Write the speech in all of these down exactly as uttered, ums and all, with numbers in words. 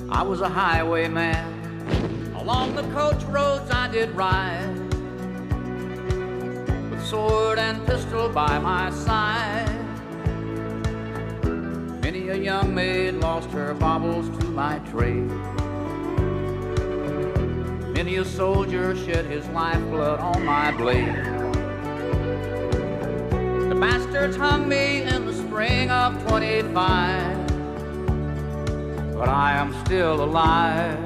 I was a highwayman. Along the coach roads I did ride, with sword and pistol by my side. Many a young maid lost her baubles to my trade. Many a soldier shed his lifeblood on my blade. The bastards hung me in the spring of twenty-five, but I am still alive.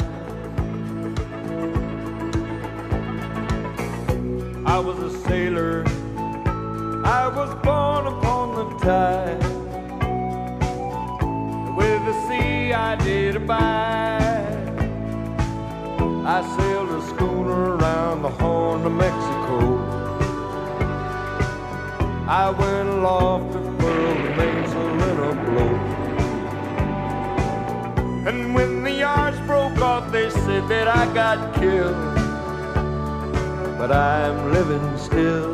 I was a sailor, I was born upon the tide. With the sea I did abide. I sailed a schooner around the Horn of Mexico. I went aloft to furl the mainsail in a blow. And when the yards broke off, they said that I got killed. But I'm living still.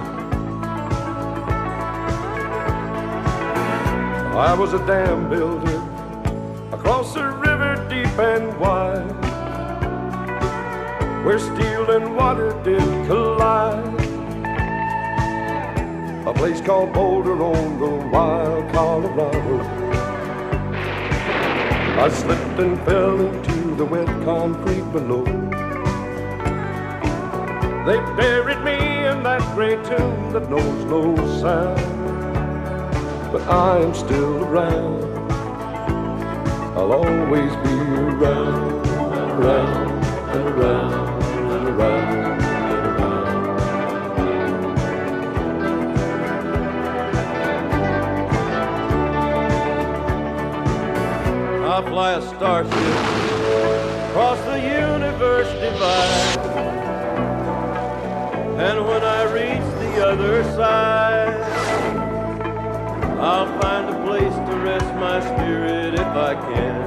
I was a dam builder across a river deep and wide, where steel and water did collide. A place called Boulder on the wild Colorado. I slipped and fell into the wet concrete below. They buried me in that gray tomb that knows no sound. But I am still around. I'll always be around, and around, and around, and around, and around. I'll fly a starship across the universe divide. And when I reach the other side, I'll find a place to rest my spirit if I can.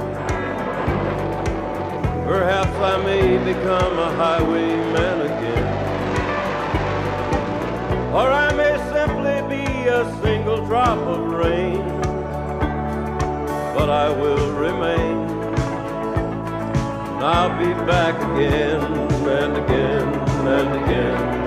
Perhaps I may become a highwayman again. Or I may simply be a single drop of rain. But I will remain. And I'll be back again and again and again.